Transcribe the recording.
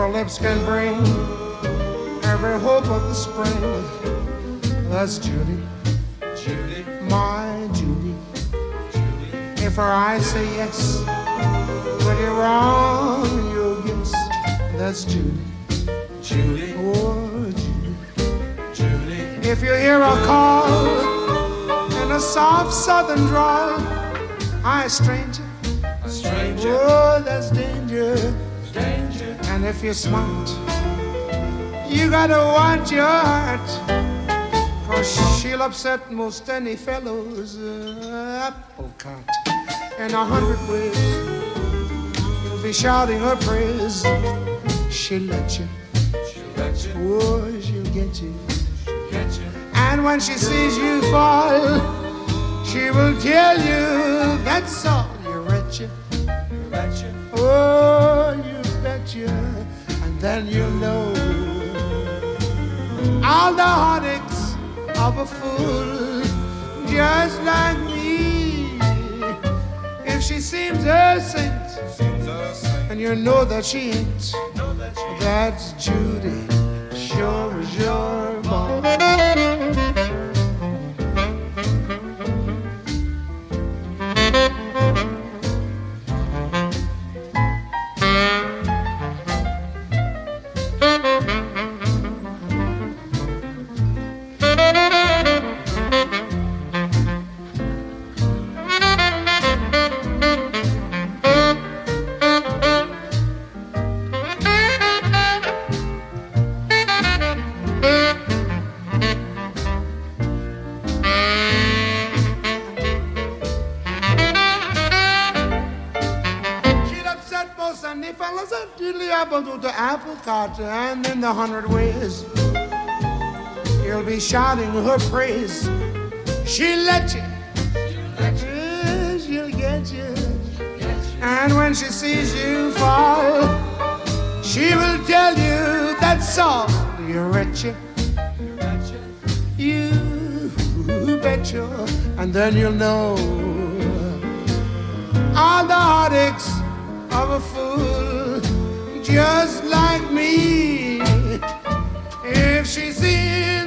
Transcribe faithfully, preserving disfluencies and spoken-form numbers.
Her lips can bring every hope of the spring. That's Judy, Judy, my Judy. Judy, If her eyes say yes, but you're wrong, you'll guess. That's Judy, Judy, oh Judy. Judy, If you hear a call in a soft southern drawl, hi stranger, a stranger, oh that's danger. danger. And if you're smart, you gotta watch your heart, 'cause she'll upset most any fellow's uh, apple cart. In a hundred ways, you'll be shouting her praise. She'll let you, She'll let you, oh, she'll get you. get you. And when she sees you fall, she will tell you that's all. You wretch you, Let you, oh, you bet you. And then you'll know all the heartaches of a fool just like me. If she seems a saint, seems a saint. and you know that she ain't, Know that she that's Judy, sure as you're born. And the fellas at diddly apple to the apple cart, and in the hundred ways you'll be shouting her praise. She'll let you, yeah, she'll get you, and when she sees you fall, she will tell you that's all. You wretched, you bet you, and then you'll know all the heartaches of a fool just like me. If she sees